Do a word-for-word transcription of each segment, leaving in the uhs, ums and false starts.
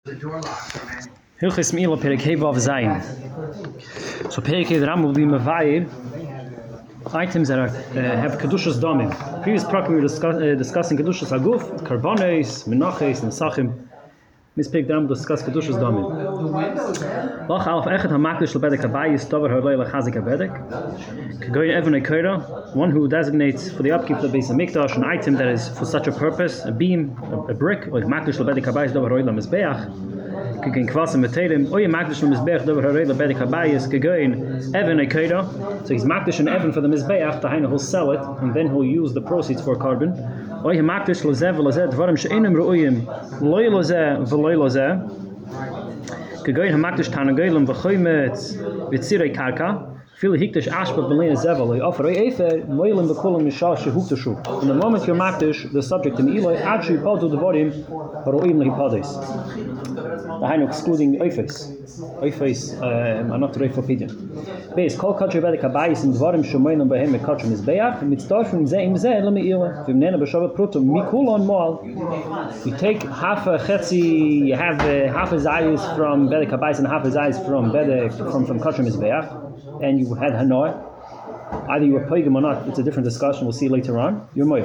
Hilchis Mila Perek Vav Zayin. So Perek Ram will be Mavayir items that are, uh, have Kedushas Domim. Previous program we were discuss, uh, discussing Kedushas Aguf, Karbones, Menachos, Nesachim. This Perek Ram will discuss Kedushas Domim. Lach Alf Echet HaMakdish Lebedek Habayis Tovar Harlei Lechazik HaBedek. Kegoyin Even Ekeira, one who designates for the upkeep of the Beis HaMikdash an item that is for such a purpose, a beam, a, a brick, like Makdish Lebedek Habayis Tovar Harlei Lemizbeach. Kegoyin Kvasim V'Teirim, Oye Makdish Lemizbeach Tovar Harlei Lebedek Habayis. Kegoyin Even Ekeira. So he's Makdish and Even for the Mizbeach. The Haina will sell it and then he'll use the proceeds for carbon. Oye Makdish Lezev V'Lezeh Dvarim She'enim Ru'uyim Loy Lezeh V'Loy Lezeh. Kegoyin HaMakdish Tanagoyim V'Choymet V'Tzirei Karka. Feel hiktish ashba belena zevel offer efer moilim v'kulim mishal shehuktashu. In the moment you're makdish, the subject in Eloi actually padu devarim haroim lehipades. The hainu excluding oifes, oifes are not reif for pidyon. Base kol kachir vedek habayis in devarim shemoilim behem mekachim izbeach mitzdarfim zeim zeh lemi Eloi v'mnena b'shava prutum mikulon moal. You take half a chetzi, you have uh, half a zayis from vedek habayis and half a zayis from vedek from from kachim izbeach. And you had Hanoi, either you were Poigim or not, it's a different discussion, we'll see later on. You're Moya.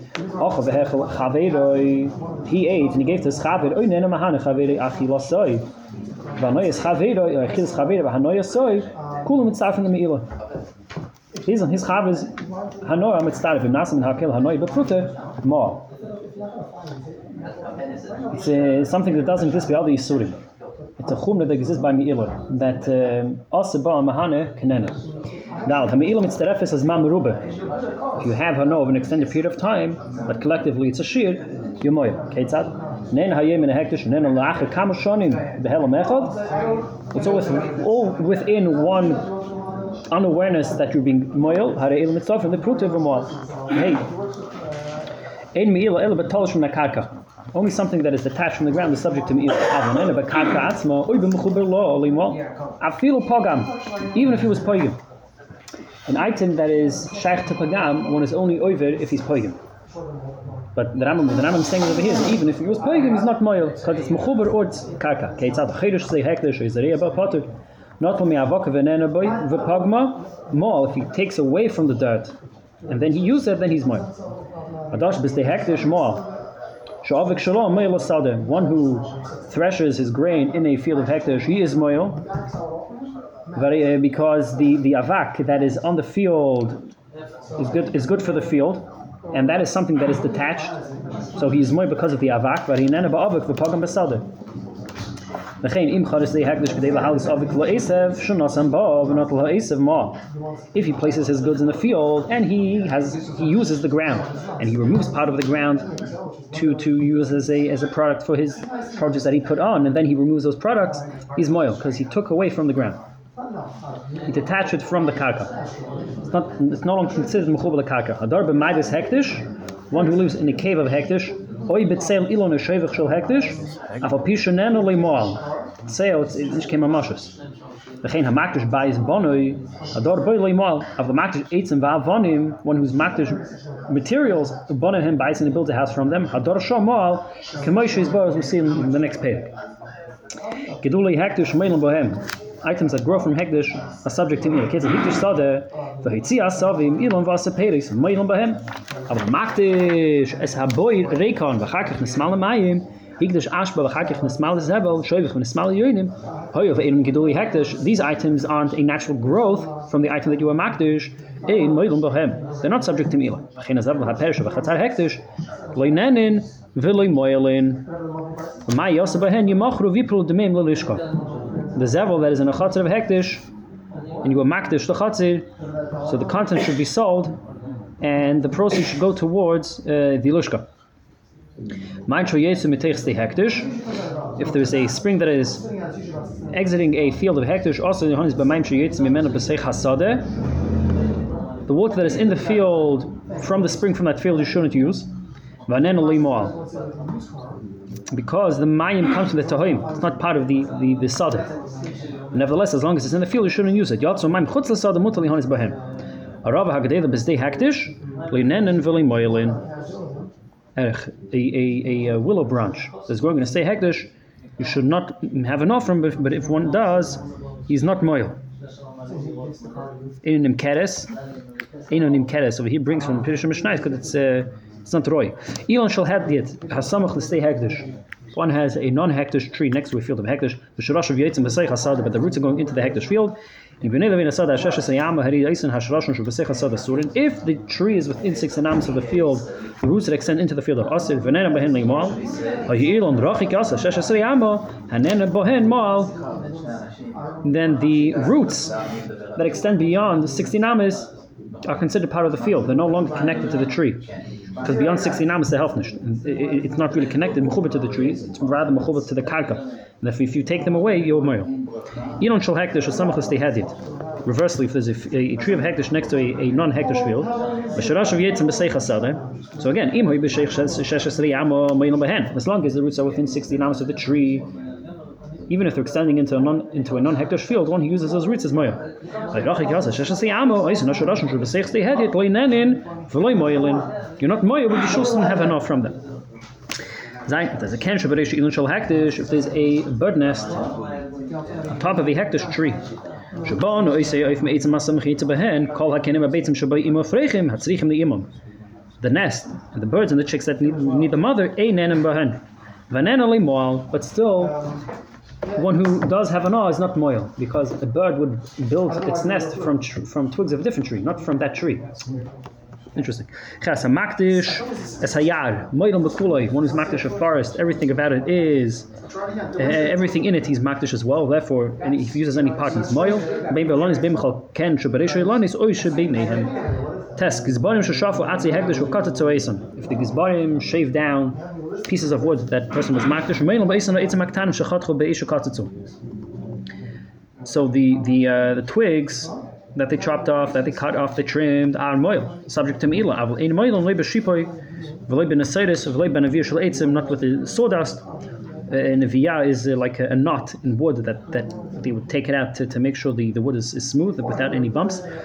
He ate and he gave to his Chavir, Oy Nena Mahana Chavir Achilasoi. Vanoyas Chavir, Achilles Chavir, Vanoya Soy, Kulam Mitzarfin the Meila. His his Chavir's Hanoi, Mitzarfin, Nasim and Hakel, Hanoi, but Prute, Ma. It's uh, something that doesn't exist by all the Yisurim. It's a chumra that exists by Me'ilah, that Asaba Mahane Kenena. Now, the Me'ilah mitzterefes as Ma Merubah. If you have Hano over an extended period of time, but collectively it's a shir, you're Moya. Ketzad? Nen Hayem in a hektish, Nen La'acher Kamashonim, Behelam Echad. It's always all within one unawareness that you're being Moyal, Hare Ilah mitzvah, and the Pruta of a Moal. Hey, Ein Me'ilah Ela Betolish from Nakarka. Only something that is detached from the ground is subject to Me'ilah. Even if he was Poigim. An item that is Shaykh to Pagam, one is only over if he's Poigim. But the Rambam, the Rambam is saying over here that even if he was Poigim, he's not Moil, because it's Mechuber or Karka. Not from Me'avoka V'nena Boy, V'pagma, Moil, if he takes away from the dirt, and then he uses it, then he's Moil. Adash B'stei Hektish Moil. One who threshes his grain in a field of hektish, he is moil, because the, the avak that is on the field is good is good for the field, and that is something that is detached. So he is moil because of the avak. If he places his goods in the field and he has he uses the ground and he removes part of the ground to, to use as a as a product for his produce that he put on, and then he removes those products, he's moil because he took away from the ground. He detached it from the karka. It's not it's no longer considered mechubal karka. Adar b'maydis hektish, one who lives in a cave of hektish. Oy betzel ilon a shevach shel hektish, afal pishanenu lemoal. Sale it's it's came a mashus. The chain hamakdish buys bonoy, ador boy lemoal. Of the makdish eats and vavonim, one whose makdish materials bono him buys and he builds a house from them. Ador shomal, kemoish is boros we see in the next page. Gedulei hektish meilim bohem. Items that grow from hektish are subject to meal. Kids hektish sada, the hitzia savim ilon vasaperis meilim bohem. Aber makdish es haboy rekon v'chakach nesmal mayim hektish ashba v'chakach nesmal zevel shoyvich v'nesmal yoinim hoy of elim geduli hektish. These items aren't a natural growth from the item that you are makdish. Ein meilim bohem. They're not subject to meal. V'chein zevel haperish v'chatar hektish loinenin v'loy moyelin v'may yoseh bohen yimachru v'ipru demim l'lishka. The zevel that is in a chatzir of hektish, and you are makdish the chatzir, so the content should be sold, and the proceeds should go towards uh, the lushka. If there is a spring that is exiting a field of hektish, also the water that is in the field from the spring from that field you shouldn't use. Because the mayim comes from the tahoim, it's not part of the the, the sada. Nevertheless, as long as it's in the field, you shouldn't use it. Yatsu mayim chutz l'sada mutal lihanis bahem. Arava hagadeva b'zdei hektish linenen v'li moyelin. A, a, a willow branch that's growing in a stay hektish you should not have an offering, but, but if one does, he's not moil. Inonim keres, inonim keres. Over here brings from Pirush Mishnah because it's uh, it's not roy. Elon shall have it hasamach l'stei hekdesh. One has a non-hekdesh tree next to a field of hekdesh. The sharash of yitzim b'seich hasada, but the roots are going into the hekdesh field. If the tree is within six anamas of the field, the roots that extend into the field of asir, then the roots that extend beyond the sixty anamas are considered part of the field. They're no longer connected to the tree. Because beyond sixty anamas, they're health nish. It's not really connected mechubat to the trees, it's rather mechubat to the karka. And if, if you take them away, you're moil. Elon shall hekdesh or samach l'stei hadid. Reversely, if there's a, a tree of hekdesh next to a, a non-hekdesh field, so again, as long as the roots are within sixty anamas of the tree, even if they're extending into a non into a non-hekdesh field, one who uses those roots is moil. You're not moil, but you shouldn't have enough from them. If there's a kensha b'reish ilun shel hekdesh, if there's a bird nest on top of a hekdesh tree, the nest and the birds and the chicks that need, need the mother, but still, one who does have an awe is not moil, because a bird would build its nest from tr- from twigs of a different tree, not from that tree. Interesting. One who's makdish a forest, everything about it is, uh, everything in it he's makdish as well. Therefore, and if he uses any part, he's moil. If the gizbarim shave down pieces of wood that person was makdish, so the the uh, the twigs that they chopped off, that they cut off, they trimmed, are moil, subject to meila. Not with the sawdust. Uh, neviyah is uh, like a, a knot in wood that, that they would take it out to, to make sure the, the wood is, is smooth without any bumps. It's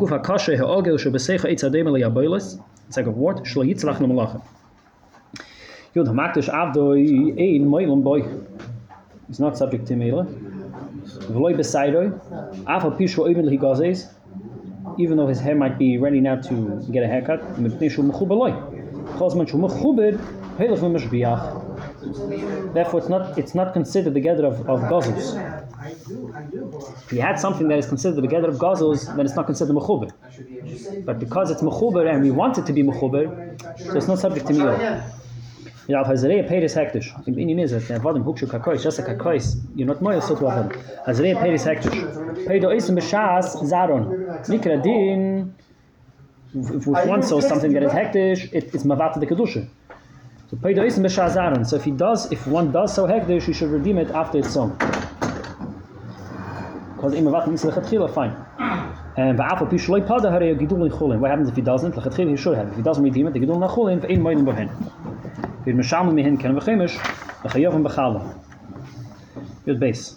like a wart. It's not subject to meila. Even though his hair might be ready now to get a haircut, therefore it's not it's not considered the gather of, of gazels. If he had something that is considered the gather of gazels, then it's not considered mechuber. But because it's mechuber and we want it to be mechuber, so it's not subject to meila. You know, Hazarei paid his hektish. I think the Indian is that Vadim Hukshu Kakois, just a Kakois, you're not moil so to Vadim. Hazarei paid his hektish. Paid Oisim B'Shas Zaron. Nikra Din. If one saws something that is hektish, it, it's Mavata the Kedusha. So paid Oisim B'Shas Zaron. So if he does, if one does so hektish, he should redeem it after it's sown. Because in Mavata Nisla Chatchila, fine. And Va'afal Pishloi Pada Harei Gidul Chulin. What happens if he doesn't? Lachatchila he should have. If he doesn't redeem it, the Gidul Chulin v'ein moilin b'hen. Good base.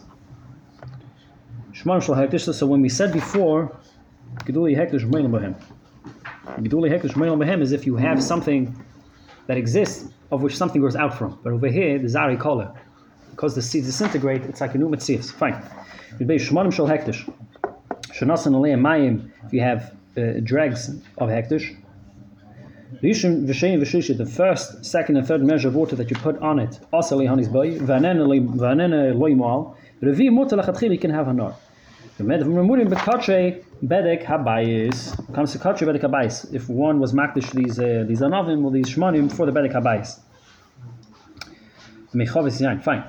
So when we said before, Geduli Hektish Meilem Bahem. Geduli Hektish Meilem Bahem is if you have something that exists of which something goes out from. But over here, the Zari Kola. Because the seeds disintegrate, it's like a new Metzias. Fine. Good base. Shmanim Shal Hektish. Shanasan Alei Mayim, if you have uh, dregs of Hektish. The first, second, and third measure of water that you put on it, also you can have hanar. If one was makdish these uh, these anavim or these shmanim for the bedek habayis. Fine.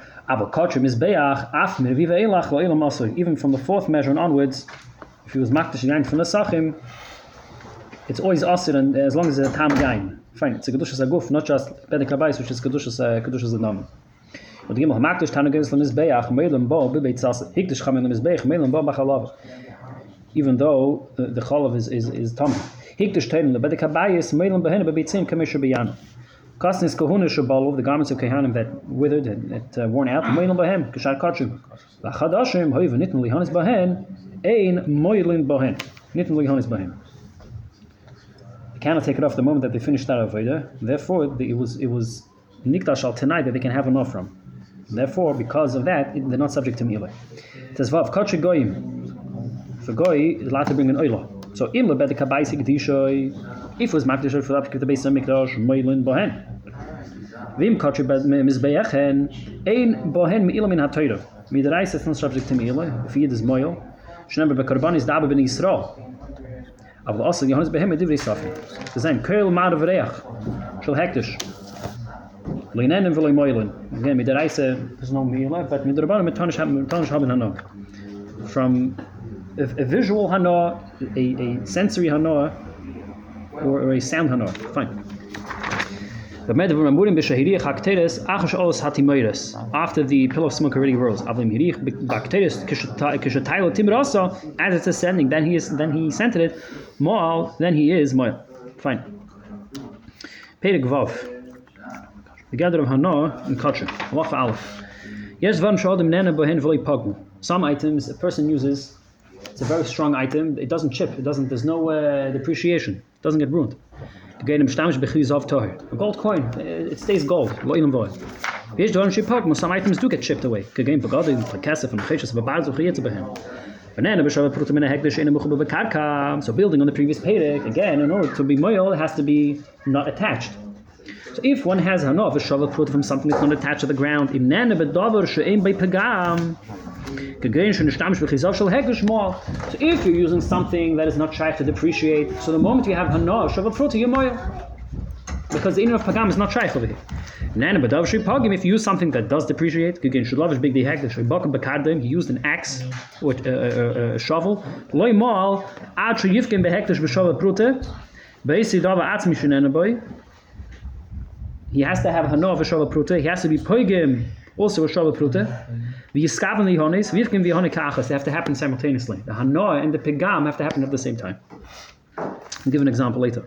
Even from the fourth measure and onwards, if he was makdish yain from the sachim, it's always asir, and as long as it's a tam yain. Fine, it's a kedushas aguf, not just bedek habayis, which is kedushas uh, kedushas adam. But the makdish tanagas lemizbeach meilam bo bebeit sas hikdish chamin lemizbeach meilam bo bachalav. Even though the, the chalav is is is tam. Hikdish tein the bedek habayis meilam behen bebeitzim kamesher beyan. Kastnis kahuna shabalov, the garments of kehanim that withered and that uh, worn out. Meilam behem kashar kachim. Lachadashim hoyven nitn lihanis behen ein moilin behen nitn lihanis behen. Cannot take it off the moment that they finished that avodah. Therefore, the, it was it was nikdash al tonight that they can have enough from. Therefore, because of that, they're not subject to Me'ilah. It says, Vav, Kotche Goyim. For Goy, is allowed to bring an Oila. So, Imla bet the Kabaisi Kedishoi, if it was Makdish for the the base of Mikdash, Meilin Bohen. Vim Kotche bet Mizbeyechen, Ein Bohen Me'ilah min HaTorah. Midrash is not subject to Me'ilah, if he is Moil. Shnember Bekarban is Daba ben Yisrael. Aber also, Johannes Behem mit Divrei Safi. Ze zijn Keul Marav Reach, Shal Hektish. Leinen v'loy Moilin. Again, Midrash is no Me'ilah, but Midrash mit Tanish haben Hano. From a, a visual Hano, a, a sensory Hano, or, or a sound Hano. Fine. After the pillar of smoke already rose, as it's ascending, then he is then he scented it. Moal, then he is moal. Fine. Perek Vav. The gather of Hana and Kotcher. Wafa Aleph. Yes, van shodim nene bohen v'loi pagmu. Some items a person uses. It's a very strong item. It doesn't chip. It doesn't. There's no uh, depreciation. It doesn't get ruined. A gold coin, it stays gold. Some items do get chipped away. So building on the previous perek, again, in order to be moil, it has to be not attached. So if one has hanav, a shovel put from something that's not attached to the ground, so if you're using something that is not shaykh to depreciate, so the moment you have hanav, shovel fruta, you're moil. Because the inner of pagam is not shaykh over here. If you use something that does depreciate, he used an axe or a, a, a, a shovel. He has to have hanav a shovel pruta. He has to be poigim also a shovel pruta. The yiskaven the honis, v'yifkim the honik kachas. They have to happen simultaneously. The hanav and the pagam have to happen at the same time. I'll give an example later.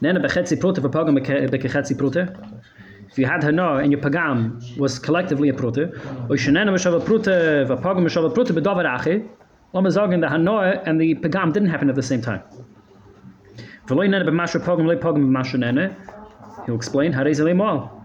If you had hanav and your pagam was collectively a pruta, or shenena v'shovel pruta v'pagam v'shovel pruta b'davar achi, lama zagen the hanav and the pagam didn't happen at the same time. V'loy nene b'masher pagam loy pagam b'masher nene. He'll explain. Interesting,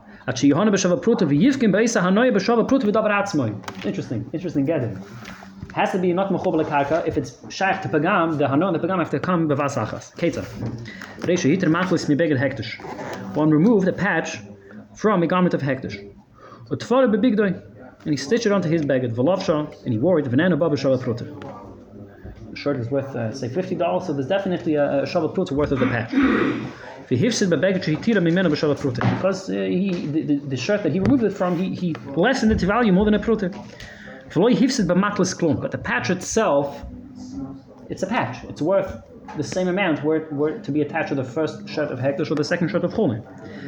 interesting gather. Has to be not mechobel karka. If it's shaykh to pagam, the hano and the pagam have to come bevasachas. Keita. Reisha hiter machlis mi beged hektish. One removed a patch from a garment of hektish. Utfara bebigdoi, and he stitched it onto his beged v'lovsha, and he wore it v'nana baba shavel pruta. The shirt is worth uh, say fifty dollars, so there's definitely a, a shavel pruta worth of the patch. Because uh, he, the, the, the shirt that he removed it from, he, he lessened its value more than a pruta. But the patch itself, it's a patch. It's worth the same amount were it were to be attached to the first shirt of hektish or the second shirt of chulin.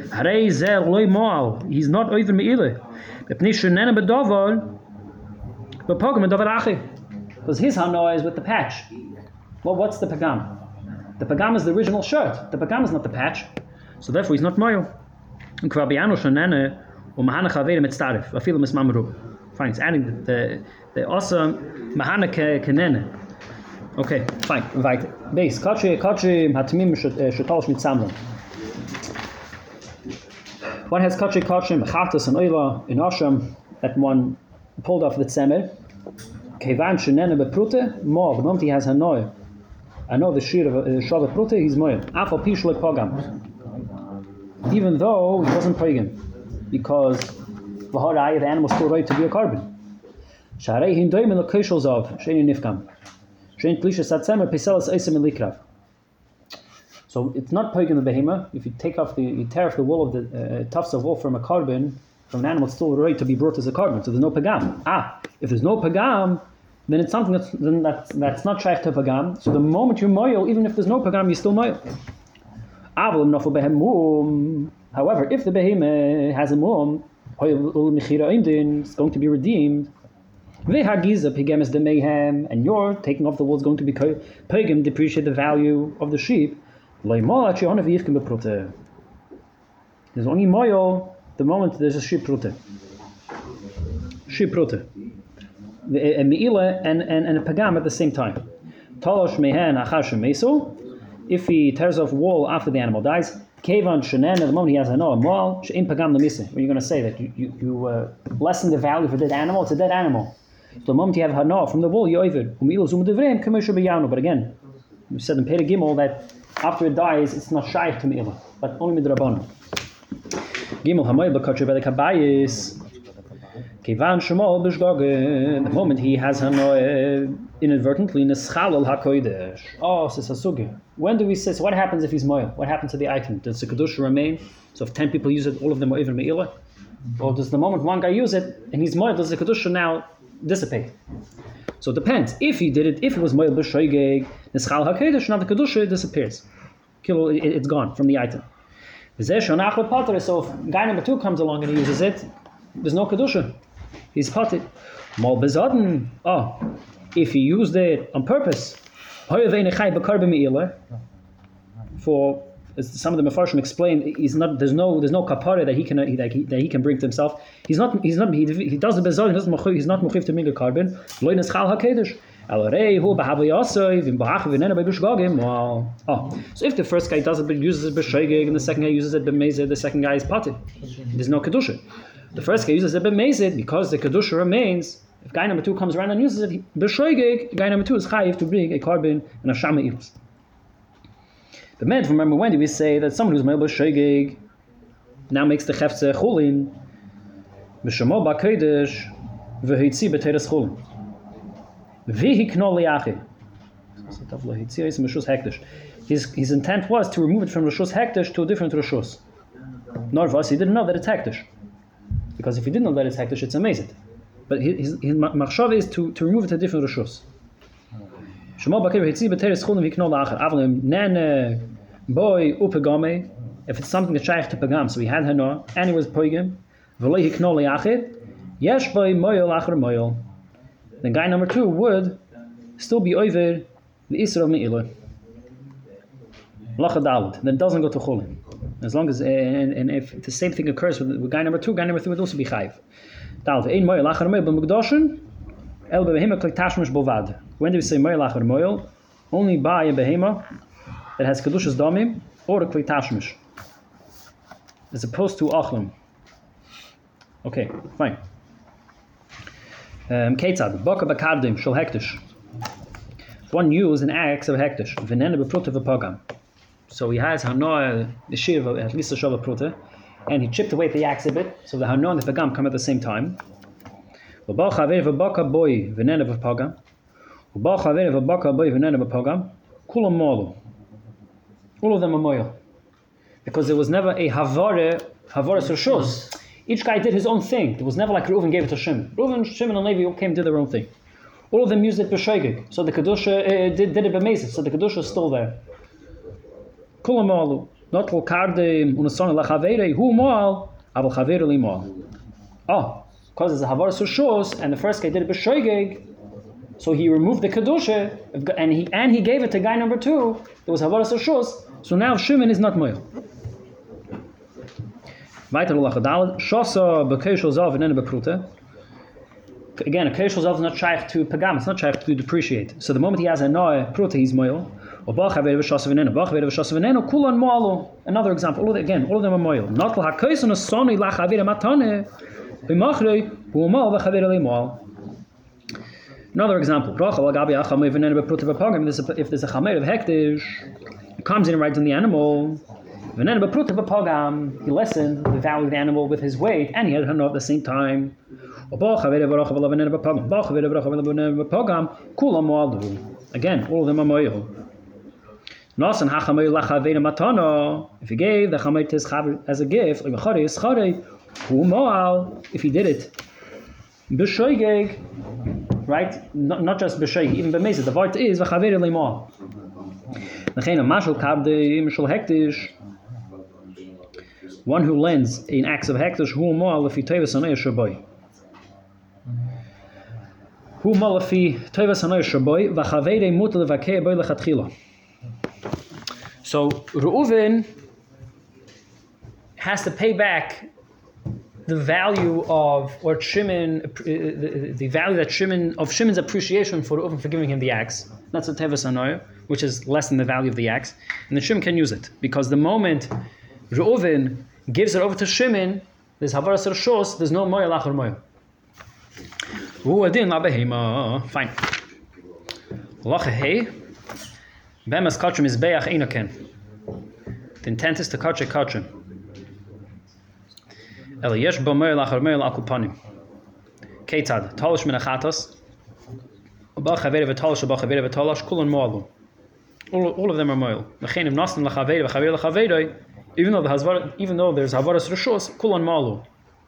He's not over me'ile. Because his hana is with the patch. Well, what's the pagam? The pagam is the original shirt. The pagam is not the patch. So therefore he's not moil. Fine, it's adding the the, the awesome mahana kenene. Okay, fine. Weiter. Base. Kachi kachi hatmim shetosh mit samron. One has kachi kachi mechatas and oila in asham that one pulled off the tzemer. Kevan shenene beprute mo. The moment he has hanoy. I know the shir of Shabbat Prute, he's moed. Afal Pishlo Pogam. Even though he wasn't pagam, because Vaharai, the animal still right to be a carbon. Sharei Hindoim and the Kishals of Shani Nifkam. Shane Plisha Satsemer Peselas Isim and Likrav. So it's not pagam the behemoth. If you take off the, you tear off the wool of the uh, tufts of wool from a carbon, from an animal, it's still right to be brought as a carbon. So there's no pagam. Ah, if there's no pagam, then it's something that's then that's, that's not shaykh to pagam. So the moment you moil, even if there's no pagam, you still moil. However, if the behemoth has a mum, it's going to be redeemed. And you're taking off the wool is going to be pagam, depreciate the value of the sheep. There's only moil the moment there's a sheep prute. Sheep prute. A me'ila and, and, and a pagam at the same time. Talosh mehen achar shemeso. If he tears off wool after the animal dies, Kevan Shanan, at the moment he has a no mal, Shein Pagam Lamisa. When you're going to say that you, you, you uh, lessen the value of a dead animal, it's a dead animal. So the moment you have Hana from the wool, you oivid. But again, we said in Perek Gimel that after it dies, it's not shaykh to Me'ilah, but only Midrabanan. Gimel Hamoy B'Kotcher by the Kabayis. Kevan Shemal B'Shgogin. The moment he has Hana inadvertently, Neschal al HaKodesh. Oh, so it's a sugi. When do we say, so what happens if he's moil? What happens to the item? Does the Kedusha remain? So if ten people use it, all of them are even Me'ilah? Or does the moment one guy use it, and he's moil, does the Kedusha now dissipate? So it depends. If he did it, if it was moil b'shoigeg, neschal hakedesh, now the kedusha disappears. Kilo, it, it's gone from the item. So if guy number two comes along and he uses it, there's no kedusha. He's potted. Mal bezaden. Oh, if he used it on purpose, for as some of the Mefarshim explain, he's not. There's no. There's no kapara that he can that he, that he can bring to himself. He's not. He's not. He, he does the bezod. He doesn't. He's not muchiv to minga carbon. Loy neschal hakedesh. Alrei b'havli yasoi v'im b'achv v'nena b'bishgogim. Wow. Oh, so if the first guy does it, but uses it b'shoigeg, and the second guy uses it b'mezid, the second guy is potted. There's no kedusha. The first guy uses it b'mezid because the kedusha remains. If guy number two comes around and uses it b'shoigeg, guy number two is chayiv to bring a carbon and a shama ilus. The man, remember when did we say that someone who's me'il b'shoigeg now makes the chefze chulin b'shamo b'kodesh v'hitzi b'teres chulin v'hikno li'achi. His his intent was to remove it from Rishus Hekdesh to a different Rishus. Norvas, he didn't know that it's Hekdesh, because if he didn't know that it's Hekdesh, it's amazing. But his his, his machshav is to, to remove it to a different Rishus. Shemo bakir hitzi b'teres chulin v'hikno li'achi. Avlim nene boy upegame. If it's something that's shaykh to pagam, so he had hana and he was poigim v'lo hikno li'achi. Yesh boy moyel acher moyel. Then guy number two would still be over the Isra of Me'ilah. Lacha Dalet. Then it doesn't go to Chulin. As long as, and, and if the same thing occurs with, with guy number two, guy number three would also be Chayiv. Dalet. Ein Moyel Acher Moyel b'Mukdoshin El B'Behema Klik Tashmish Bovad. When do we say Moyel Acher Moyel? Only by a Behema that has Kedushas Damim or a Klik Tashmish, as opposed to Achlim. Okay, fine. Um, Ketzad, Boka Bakardim, Shal Hektish. One use an axe of Hektish, Venena Bepruta V'Pagam. So he has Hanoah, the Shiv, at least a Shav Pruta, and he chipped away the axe a bit, so the Hanoah and the Pagam come at the same time. Ubacha Aver V'Boka Boy, Venena V'Pagam. Ubacha Aver V'Boka Boy, Venena V'Pagam. Kulam Molu. All of them are Moyel. Because there was never a Havare, Havare Rishus. Each guy did his own thing. It was never like Reuven gave it to Shimon. Reuven, Shimon, and Levi all came to their own thing. All of them used it b'shoigeg. So the Kedusha uh, did, did it b'mezid. So the Kedusha is still there. Kulam malu. Not l'l kardim unason l'chaveirei hu mal aval chaveirei li mal. Oh, because it's a havaras rishus, and the first guy did it b'shoigeg, so he removed the Kedusha, and he and he gave it to guy number two. It was havaras rishus. So now Shimon is not moyel. Weiter lachadal shosa b'keishol zav v'nena b'pruta. Again, a keishol zav is not shaykh to pagam. It's not shaykh to depreciate. So the moment he has a noah pruta, he's moyel. Or bach haver v'shosa v'nena, bach haver v'shosa v'nena, kulan moalo. Another example. All of the, again, all of them are moyel. Not l'hakeison asoni l'chaver matane b'machrei hu'mal v'chaver le'moal. Another example. Bracha l'gabi achamei v'nena b'pruta b'pagam. If there's a chamer of hektish, it comes in and rides on the animal. He lessened the value of the animal with his weight, and he had hana at the same time. Again, all of them are moyel. If he gave the chamet as a gift, if he did it, right? Not, not just b'shoigeg, even b'mezid. The word is v'chaver le'mal. One who lends an axe of hektish, hu mal if he tevas anay shaboy. Hu mal if he tevas anay shaboy, v'chaveirei mutal v'akei boy lechatchila. So Reuven has to pay back the value of, or Shimon, uh, the, the value that Shimon, of Shimon's appreciation for Reuven for giving him the axe. That's a tevas anay, which is less than the value of the axe, and the Shimon can use it, because the moment Reuven gives it over to Shimon, there's Havaras Rishos, there's no Moil Achar Moil. Hu Adin La Behema. Fine. Lacha Hey. Bemas Kachim is Beach Einaken. The intent is to Kachim Kachim. El Yesh Ba Moil Achar Moil Akupanim. Keitad. Talish Min Achatas. Ba Chavere V'Talish Ba Chavere V'Talash Kulan Moalu. All, all of them are Moil. Mechenim Nastim Lachavere V'Chavere Lachavere. Even though the Hazvar, even though there's Havaras Rishos, Kulan Malu.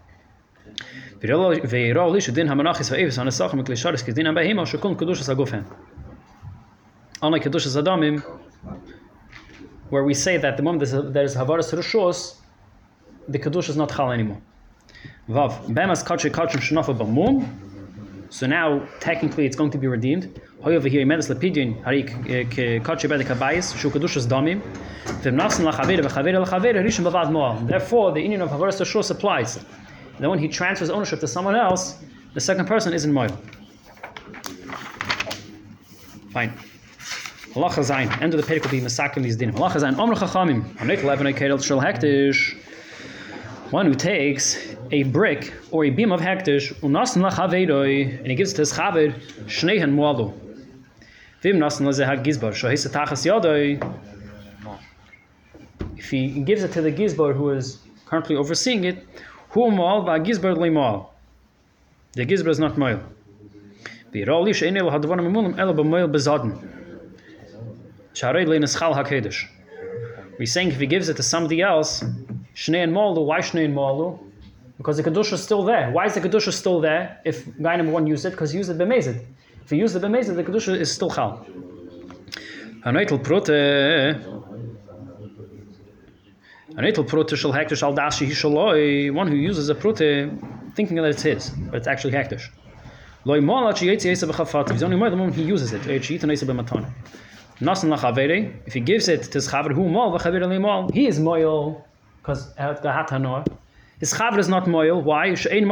Ve'ira Lish Din Hamanachis Va'evis Hanasachim Klisharis Kedin Abahima Shekun Kedushas Agufen. Unlike Kedushas Adamim, where we say that the moment there's Havaras Rishos, the Kedush is not Chal anymore. Vav Bemas Kachim Kachim Shnafa Bamum. So now technically it's going to be redeemed. However, here Medes Lepidin Harik Kachim Bedek Habayis Shu Kedushas Damim. Therefore, the union of Havaras Rishos applies. Then when he transfers ownership to someone else, the second person isn't Moil. Fine. Halacha Zayin. End of the perek will be Masakim these dinim. Halacha Zayin. Omr Chachamim. Hanek Levenai Kedel Shel Hektish. One who takes a brick or a beam of Hektish, Unasan Lachaveidoi, and he gives it to his Chaved, Shneihen Moalu. Vim Nasan Lazehad Gizbar. Shahisa Tachas Yadoi. If he gives it to the Gizbar who is currently overseeing it, Hu Moal va Gizbar le Moal. The Gizbar is not Moil. Birali she'enel hadvar memulim ela b'moil bezaden. Sharei le neschal hakedesh. We're saying if he gives it to somebody else, Shnei and Moalu, why Shnei and Moalu? Because the Kedusha is still there. Why is the Kedusha still there if guy number one used it? Because he used it b'mezid. If he used it b'mezid, the Kedusha is still chal. Haneitel prote. One who uses a prute thinking that it's his, but it's actually hektish. He's only more the moment he uses it. If he gives it to his chaver, he is moil because his chaver is not moil. Why?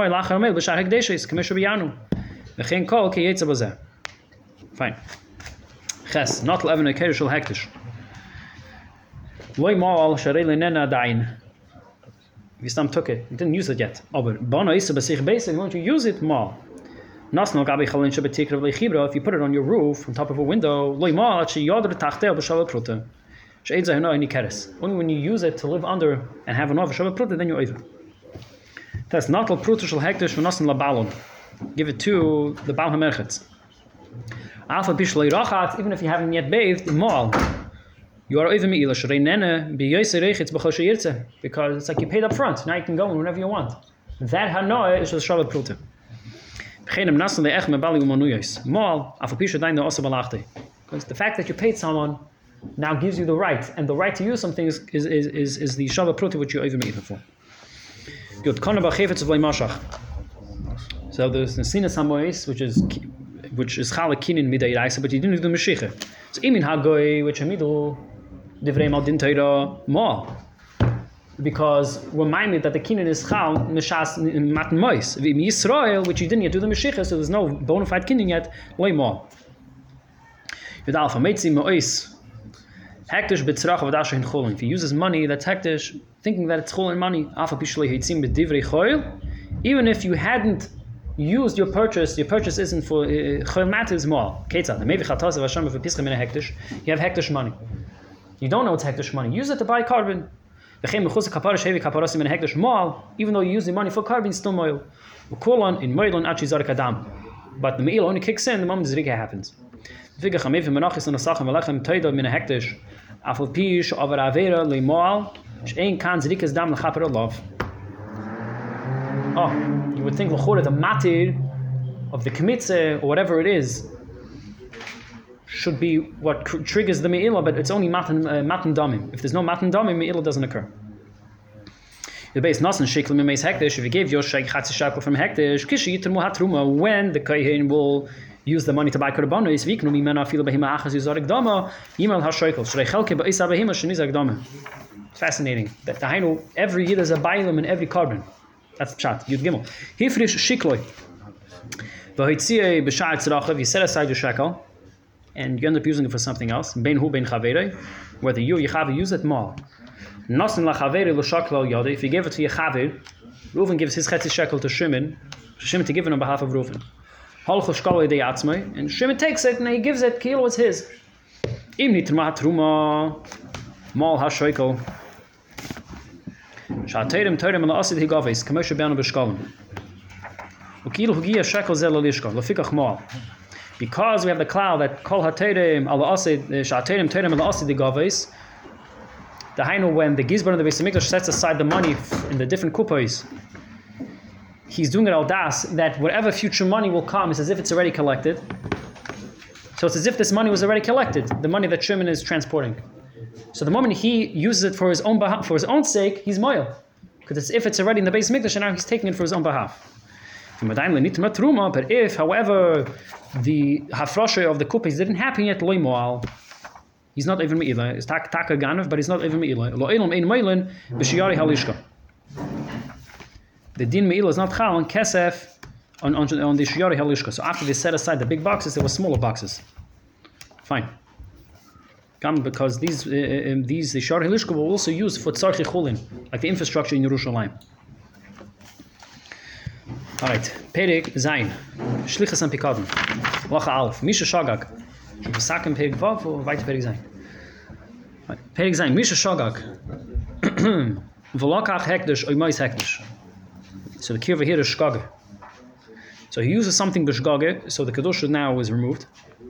Fine. Ches, not eleven shel hektish. Loy mal sharei lenena dain. Vistam took it. He didn't use it yet. Aber bana is besich basic. Won't you use it mal? Nasno gabi chalin shebetikra v'lechibra. If you put it on your roof, on top of a window, loy mal at sheyadr tachtei b'shav prute. She'ed zayno any keres. Only when you use it to live under and have an over shav prute, then you over. That's not al prute shel hektish v'nasin labalon. Give it to the bal hamerchetz. Alpha bishlei rachat. Even if you haven't yet bathed, mal. You are over me'ila shreinene b'yosei reichitz b'choshe yirtze, because it's like you paid up front. Now you can go in whenever you want. That hanoah is the shavat prute. B'cheinem nasan le'ech mebali u'manuyos. Mal afapisha dain also balachte. Because the fact that you paid someone now gives you the right, and the right to use something is is is, is, is the shavat prute which you over me'ila for. Good. Kona b'chefetz v'lei mashach. So there's the sinas hamois, which is which is chalak kinin midei raisa, but you didn't do the meshicha. So imin hagoy which amidu. Because remind me that the kinin is chal mishas matan mois. In Yisrael, which you didn't yet do the meshicha, so there's no bona fide kinin yet. Loy mo. With alpha meitzi mois. Hektish b'tzrach v'dash in cholin. If he uses money that's hektish, thinking that it's cholin money, alpha pishlei heitzim b'divrei choil. Even if you hadn't used your purchase, your purchase isn't for choil matters more. Ketzad. Maybe chatas v'asham v'pischem in a hektish. You have hektish money. You don't know it's hektish money. Use it to buy carbon. Even though you use the money for carbon, it's still moil. But the me'il only kicks in the moment the zrika happens. Oh, you would think the matir of the kmitze or whatever it is should be what cr- triggers the me'ilah, but it's only matan uh, matan damim. If there's no matan damim, me'ilah doesn't occur. The base nasan sheklim meis hektish. If you gave your sheikh chatzi shekel from hektish, kishi yitrumu hatruma, when the kohen will use the money to buy korbanos, viknu mimena afilu behima achas yuzarek dama, yimal hashekel shrei chelke ba'isa behima shenizarek dama. Fascinating. That the every year there's a bailam in every carbon. That's pshat. Yud gimel. Hifrish shikloi. V'hoitziei b'sha'at tzrachav. You set aside your shekel, and you end up using it for something else. Ben hu ben chaverei, whether you or Yechavi use it, mal. Nosin lachaveri l'shaklo yada. If you give it to your chaver, Reuven gives his chetzi shekel to Shimon, Shimon to give it on behalf of Reuven. Halcha shkala yedei atzmai, and Shimon takes it and he gives it. Kilo is his. Im nitruma truma mal hashoikel. Sha'ateirim teirim ala asid higaves kamoshe be'anu b'shkalim. Ukilo hugia shekel zel alishka lefikach mal. Because we have the cloud that kol hateirim ala asid sha'ateirim teirim ala asid higaves. The hainu when the gizbar of the Beis Hamikdash sets aside the money in the different kupos, he's doing it al das that whatever future money will come is as if it's already collected. So it's as if this money was already collected, the money that Shimon is transporting. So the moment he uses it for his own behalf, for his own sake, he's moil, because it's if it's already in the Beis Hamikdash and now he's taking it for his own behalf. But if, however, the hafrasha of the kupos didn't happen yet, loy moal. He's not even me'ila. It's tak taka ganav, but he's not even me'ila. Lo elam ein meilin b'shiyari halishka. The din me'ila is not chal on kesef on, on, on the shiyari halishka. So after they set aside the big boxes, there were smaller boxes. Fine. Come because these uh, um, these the shiyari halishka were also used for tzarchi chulin, like the infrastructure in Yerushalayim. All right. Perek zayin shlichas and pikadon. Lacha alef misha shagag. Besaken Perek Vav or weiter Perek Zayin. Perek Zayin, Misha Shagag. V'lokach hekdesh oy mois hekdesh. So the key over here is shgage. So he uses something b'shgage, so the kedusha now is removed.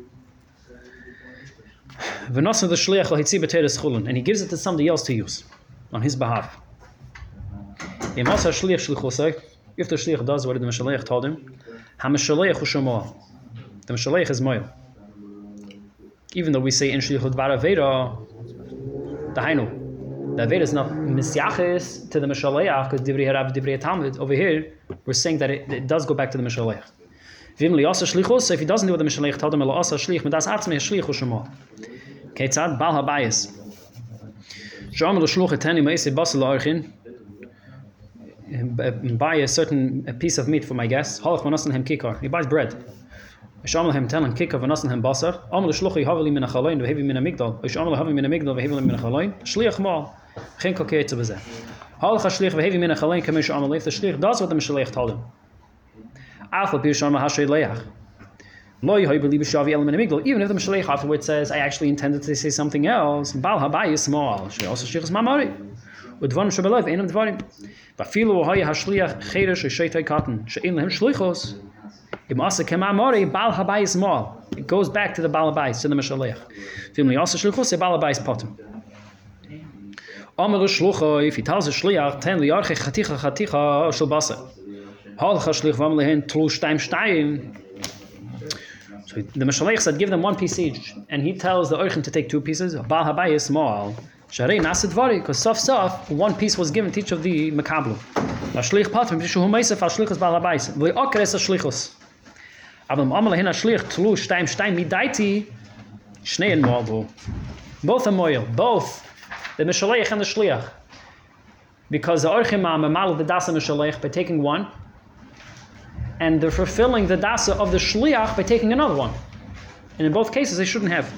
V'nosa the shliach l'hitzi b'teres chulun, and he gives it to somebody else to use on his behalf. If the shliach does what the Meshaleach told him, ha-Meshaleach hu shomoah. The Meshaleach is moil. Even though we say in shlichut dvar avera, the hainu, the avera is not misyaches to the Meshaleach because divrei harav divrei talmud. Over here, we're saying that it, it does go back to the Meshaleach. V'im li'asa shlichus, so if he doesn't do what the Meshaleach told him, li'asa shlich medas atzmei shlich u'shemo. Keitzad bal habayis. Sh'amar l'shluch eteni me'esei basel la'archin. Buy a certain a piece of meat for my guests. Halach v'nasan hem kikar. He buys bread. Shamel hem tell him kikar v'nasan hem basar. Amar l'shluchi haveli min ha'chaloin v'hevi min ha'migdal. Shamel havi min ha'migdal v'hevi min ha'chaloin. Shliach mal. Chen kokei to b'zeh. Halach ha'shliach v'hevi min ha'chaloin kamei shamel. If the shliach does what the Meshaleach told him. Afal pir shamel ha'shrei leach. Lo yehoy believe shavi el min ha'migdal. Even if the Meshaleach afterwards says, I actually intended to say something else. Bal habayis mal. She also shliach is mamari. Udvan shabelav einam dvarim. Vafilu hoye hashliach cheresh sheitay katan shein lehem shlichos. Im asa kemamori bal habayis mal. It goes back to the bal habayis to the Meshaleach. Vimli asa shlichos e bal habayis potem. Amar shlucho if he tells the shliach ten liyarche chaticha chaticha shel basa. Hal chashlich vam lehen tlu shtaim shtaim. So the Meshaleach said give them one piece each, and he tells the oichem to take two pieces. Bal habayis mal. Sharei nasid vari, because sof sof one piece was given to each of the makablu. Ashlich patim bishu humeisef al shlichus bal habayis. V'li okres ashlichus. Avam amal hin ashlich tlu shtaim shtaim midaiti shnein malbu. Both are moil, both the Meshaleach and the shliach, because the orchim are mamal the dasa Meshaleach by taking one, and they're fulfilling the dasa of the shliach by taking another one. And in both cases, they shouldn't have.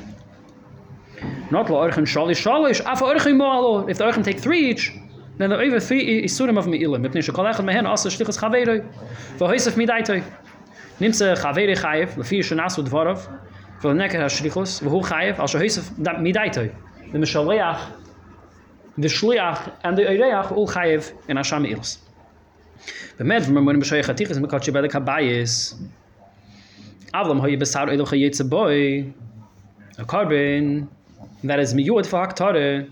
Not lo orchim shalish shalish. Afa orchim moalo. If the orchim take three each, then they're over three isurim of meilim. Mipnei shekol echad mehen asa shlichus chaveroi. V'hoisef midaitoi. Nimse chaverei chayev lefi shenasu dvarav. V'leneker hashlichus v'hu chayev al shehoisef midaitoi. The Meshaleach, the shliach, and the oireach all chayev in hasham meilos. B'med v'mermonim b'shoyach hatichas mekatshi bedek habayis. Avlam hoye besar oiloch hayetze boy. A carbon that is miyud for haktare,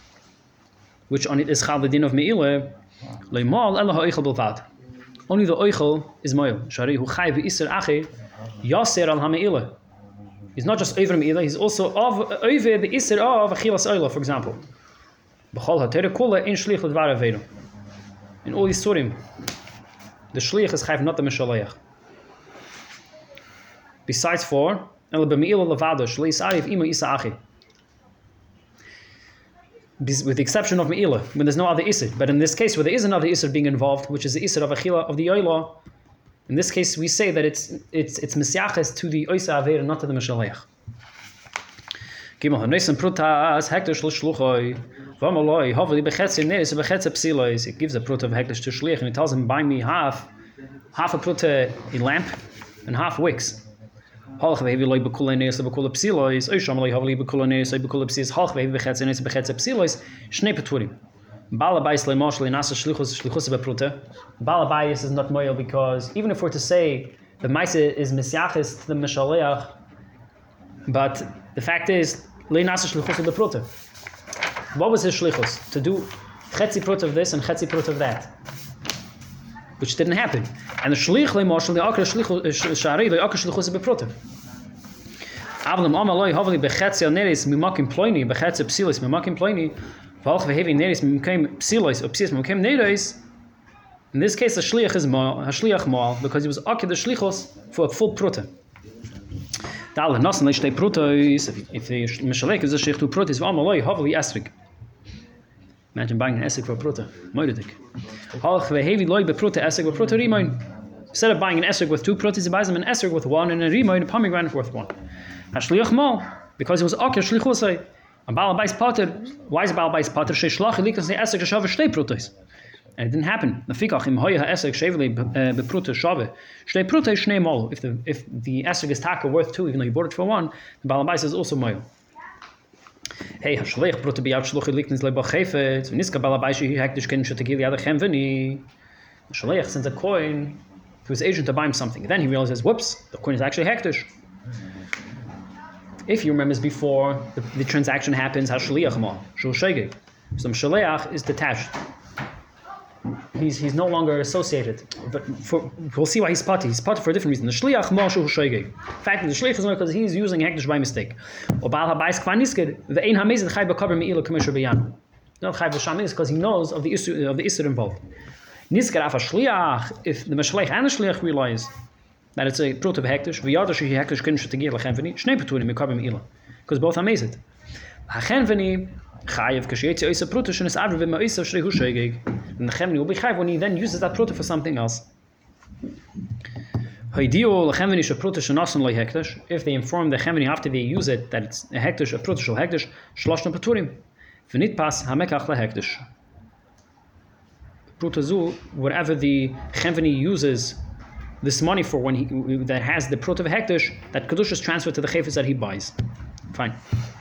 which on it is chal the din of meile, leimal ela ha'oichel belvad. Only the oichel is moil. Sharei hu chai v'iser achi yaser al ha'meile. He's not just over meile; he's also of over the iser of achilas oila, for example. B'chol ha'tere kula in shlich l'dvar aveinu. In all yisurim, the shlich is chayv, not the Meshaleach. Besides for with the exception of Me'ilah, when there's no other Isser. But in this case, where there is another Isser being involved, which is the Isser of Achila of the Yoila, in this case we say that it's it's it's Mesyaches to the Oisa Aver, not to the Meshaleach. Gimel Hanesim Prutas Hekter Shluchoi Vamaloi, hopefully bechetze neres, bechetze psilois. It gives a prut of hektish to shlich, and it tells him, buy me half, half a prut a lamp, and half wicks. Halch vehevi loy bekula neres, bekula psilois. Oishamaloi, hopefully bekula neres, bekula psilois. Halch vehevi bechetze neres, bechetze psilois. Shnei peturim. Balabais le moshli nasa shlichus shlichus beprute. Balabais is not moil because even if we're to say the maise is misyachis to the mishaleach, but the fact is le nasa shlichus beprute. What was his shlichus? To do chetzi prut of this and chetzi prut of that, which didn't happen. And the shlich le moshli akar shlichus shari le akar shlichus beprute. Avlam amaloi havli bechetzi neris mimakim ploini bechetzi psilis mimakim ploini. In this case, the shliach is mal, shliach mal, because he was akid the shlichos for a full prute. If the mishalek is a shlich to prute, v'amaloi havli esrig. Imagine buying an esrig for a prute. Moiridik. Instead of buying an esrig with two prutes, he buys him an esrig with one and a rimoin, a pomegranate worth one. Shliach mal, because he was akid shlichosai. And Balabais Potter, why is Balabais Potter? She shlach likas the esek shave shtei prutos, and it didn't happen. The fikach im hoya esek shavely be prutos shave shtei prutos shnei mol. If the if the esek is taka worth two, even though you bought it for one, the Balabais is also moil. Hey, hashleich pruto be out shluch likens leba chefet. Niska Balabais he hektish ken shetegil yad chemveni. Hashleich sends a coin to his agent to buy him something. Then he realizes, whoops, the coin is actually hektish. If you remember before the, the transaction happens, hashliach mal shul shegeg. So the shaliach is detached. He's he's no longer associated. But for, we'll see why he's pati. He's pati for a different reason. The shliach mal shul shegeg. In fact, the shliach is not because he's using hektish by mistake. Or bal habayis kvan nisked the ein hamezid chay b'kaver meila k'misher b'yan. Not chay b'sham is because he knows of the issue of the issue involved. Nisked af shliach, if the mashliach and the shliach realize that it's a prut of hektish, v'yadash he hektish kin shetegir lechenveni, shnei peturim mekabim ila, because both are amazed. Hachenveni chayev kashiyetzi oisa prutish and is avri v'ma oisa shrei hu shegeg. And the chemini will be chayev when he then uses that prut for something else. Haidio lechenveni she prutish and asan loy hektish. If they inform the chemini after they use it that it's a hektish, a prutish or hektish, shloshna peturim. V'nit pas hamekach lehektish. Prutazu, whatever the chemini uses this money for when he that has the prut of hektish, that kedusha is transferred to the chayfetz that he buys. Fine.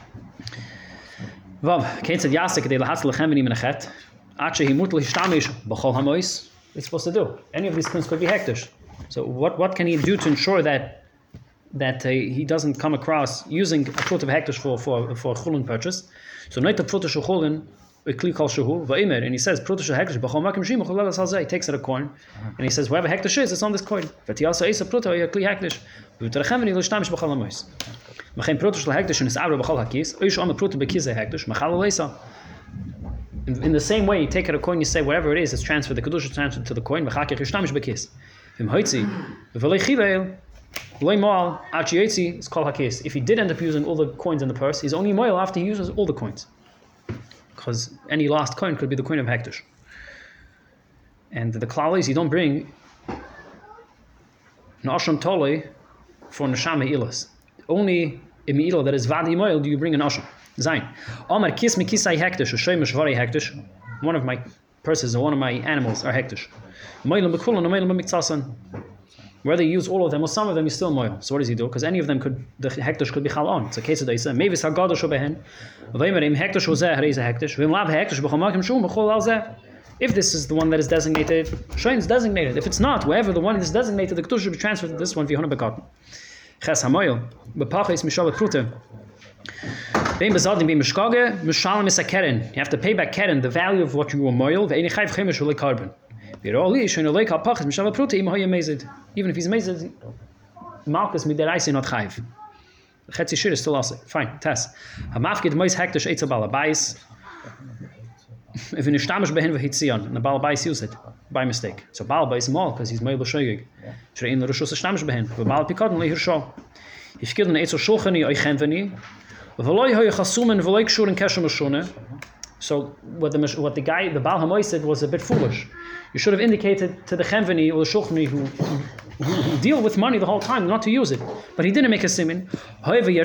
Vav, kein tzad yasek de lahatz lechemini menachet. Ache himut lehistamish b'chol hamois. What's supposed to do? Any of these things could be hektish. So what what can he do to ensure that that uh, he doesn't come across using a prut of hektish for for for a chulin purchase? So not the prut of chulin. And he says, he takes out a coin, and he says, wherever hektish is, it's on this coin. But he also is a pruto, a kli hektish. In the same way, you take out a coin, you say, wherever it is, it's transferred, the kedusha is transferred to the coin. It's called hakis. If he did end up using all the coins in the purse, he's only moil after he uses all the coins. Because any lost coin could be the coin of hektish. And the klal is you don't bring an asham tole for neshama ilas. Only a meila that is vadi moil do you bring an asham. Zain. Omar kis mi kisai hektish, shaymish vari hektish. One of my purses or one of my animals are hektish. Moilam bekulan, moilam b'miktsasan. Whether you use all of them or some of them, you still moil. So what does he do? Because any of them could, the hektish could be chal on. It's a case of the Isa. Maybe it's hagadosh obehen. Vaymerim hektish ozeh reiz hektish. Vim lav hektish b'chomakim shum b'chol al zeh. If this is the one that is designated, Shoin is designated. If it's not, wherever the one that is designated, the kedusha should be transferred to this one. V'yihona begotten. Ches hamoil b'pachis mishav prute. Bein bezadim bein mishkage mishalim is a keren. You have to pay back keren the value of what you were moil. Ve'eni chayv chemish ule carbon. Even if he's mazed, Malkus midiraisi not chayv. The chetzi shir is still also fine. Test. Hamafkid mois hektish eitz balabais. If in ishtamish behen v'hitzion, and the balabais use it by mistake. So balabais mal because he's moil b'shoyig. Shrein l'rishus ishtamish behen. V'bal pikadon lehirsho. If kid an eitz shulchani oichenveni, v'loi hoy chasumen v'loi kshurin keshem shone. So what the what the guy the Baal Hamoy said was a bit foolish. You should have indicated to the Chemveni or the Shulchani who who, who deal with money the whole time, not to use it. But he didn't make a simin. However, oh,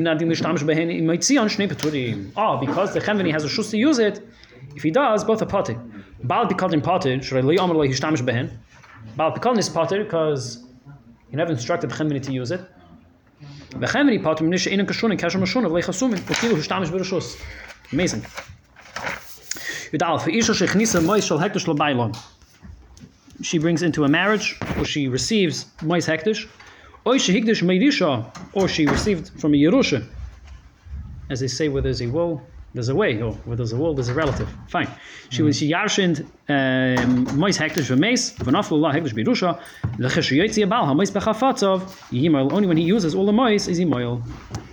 because the Chemveni has a shus to use it, if he does, both are potter. Baal Pikadin potter, Baal Pikadin is potter because he never instructed the Chemveni to use it. The Chemveni potter, amazing. She brings into a marriage, or she receives mais hektish, or she hikdish meidisha, or she received from a yerusha. As they say, where there's a will, there's a way, or where there's a will, there's a relative. Fine. She was she yarshind mais hektish v'meis v'naflu la hektish meidusha l'cheshiyotzi abal ha mais bechafatzov yimal. Only when he uses all the mais is yimal.